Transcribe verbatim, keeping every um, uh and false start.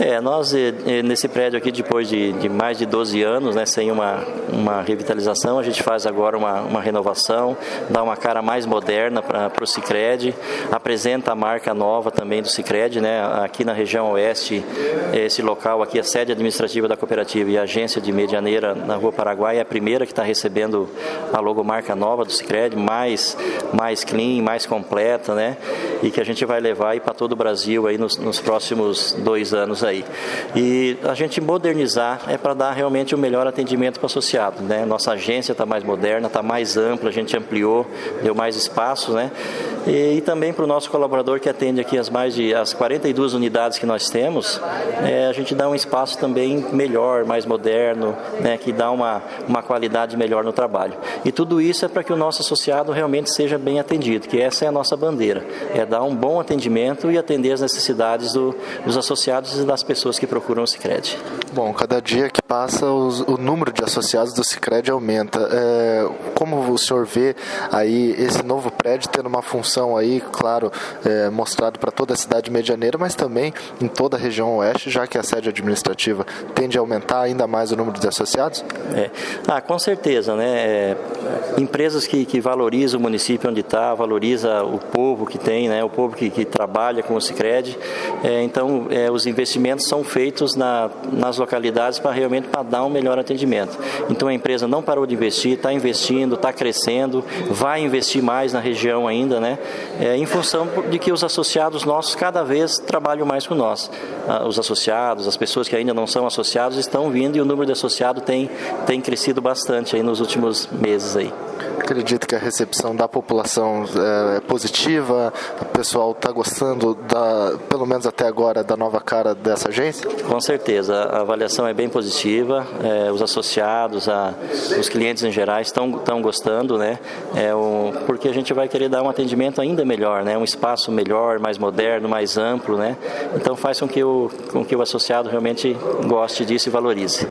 É, nós nesse prédio aqui, depois de, de mais de doze anos, né, sem uma, uma revitalização, a gente faz agora uma, uma renovação, dá uma cara mais moderna para o Sicredi, apresenta a marca nova também do Sicredi, né, aqui na região oeste, esse local aqui, a sede administrativa da cooperativa e a agência de Medianeira na Rua Paraguai é a primeira que está recebendo a logomarca nova do Sicredi, mais, mais clean, mais completa, né, e que a gente vai levar aí para todo o Brasil aí nos, nos próximos dois anos aí. E a gente modernizar é para dar realmente o melhor atendimento para o associado, né? Nossa agência está mais moderna, está mais ampla, a gente ampliou, deu mais espaço, né? E, e também para o nosso colaborador que atende aqui as mais de as quarenta e duas unidades que nós temos, é, a gente dá um espaço também melhor, mais moderno, né? Que dá uma, uma qualidade melhor no trabalho. E tudo isso é para que o nosso associado realmente seja bem atendido, que essa é a nossa bandeira, é dar um bom atendimento e atender as necessidades do, dos associados e das pessoas que procuram o Sicredi. Bom, cada dia que passa os, o número de associados do Sicredi aumenta. É, como o senhor vê aí esse novo prédio tendo uma função aí, claro, é, mostrado para toda a cidade medianeira, mas também em toda a região oeste, já que a sede administrativa tende a aumentar ainda mais o número de associados? É. Ah, com certeza, né? É, empresas que, que valorizam o município onde está, valoriza o povo que tem, né? O povo que, que trabalha com o Sicredi. É, então, é, os investimentos são feitos na, nas localidades para realmente para dar um melhor atendimento. Então, a empresa não parou de investir, está investindo, está crescendo, vai investir mais na região ainda, né? É, em função de que os associados nossos cada vez trabalham mais com nós. Ah, os associados, as pessoas que ainda não são associados estão vindo e o número de associados tem, tem crescido bastante aí nos últimos meses aí. Acredito que a recepção da população é positiva, o pessoal está gostando, da, pelo menos até agora, da nova cara dessa agência? Com certeza, a avaliação é bem positiva, é, os associados, a, os clientes em geral estão, estão gostando, né? É, o, porque a gente vai querer dar um atendimento ainda melhor, né? Um espaço melhor, mais moderno, mais amplo, né? Então faz com que o, com que o associado realmente goste disso e valorize.